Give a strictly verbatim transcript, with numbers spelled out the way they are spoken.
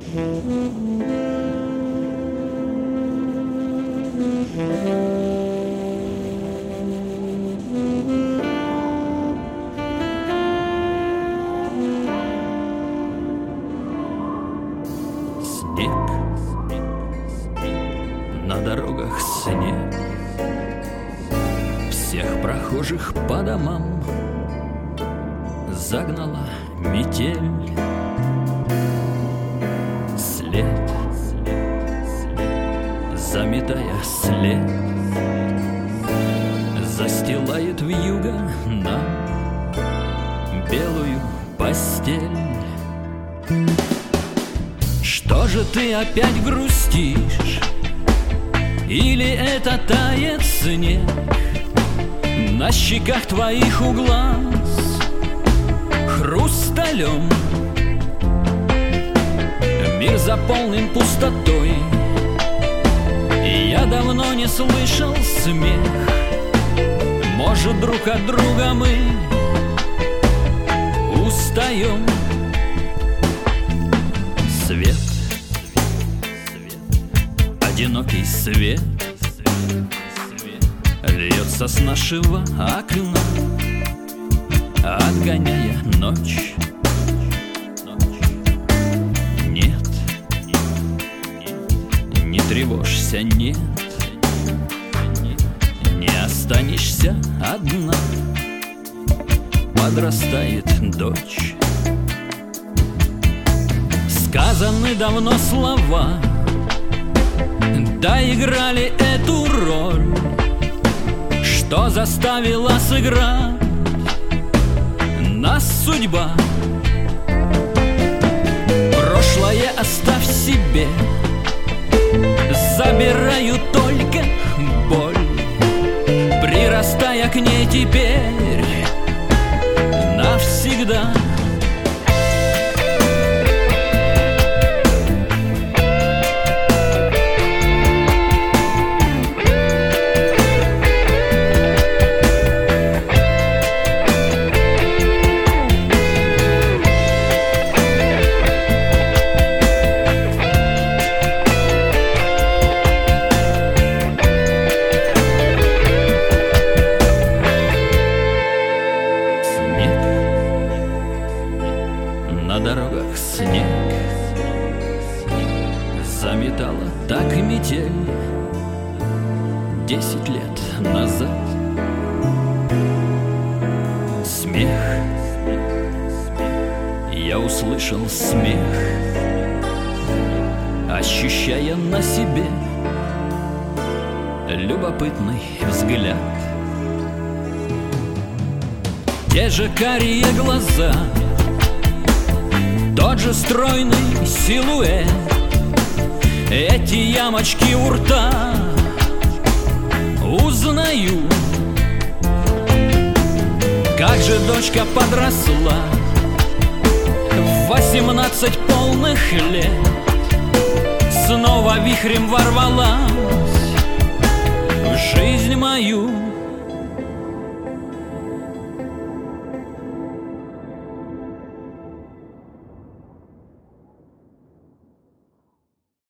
Снег, на дорогах снег, всех прохожих по домам загнала метель. След, заметая след, застилает вьюга нам белую постель. Что же ты опять грустишь? Или это тает снег на щеках твоих у глаз хрусталем? Мир заполнен пустотой, и я давно не слышал смех. Может, друг от друга мы устаем. Свет, одинокий свет льется с нашего окна, отгоняя ночь. Нет, не тревожься, нет, не останешься одна. Подрастает дочь. Сказаны давно слова, доиграли эту роль, что заставила сыграть нас судьба. Прошлое оставь себе, забираю только боль, прирастая к ней теперь навсегда. На дорогах снег заметала так и метель десять лет назад. Смех, я услышал смех, ощущая на себе любопытный взгляд. Те же карие глаза, тот же стройный силуэт, эти ямочки у рта узнаю. Как же дочка подросла в восемнадцать полных лет, снова вихрем ворвалась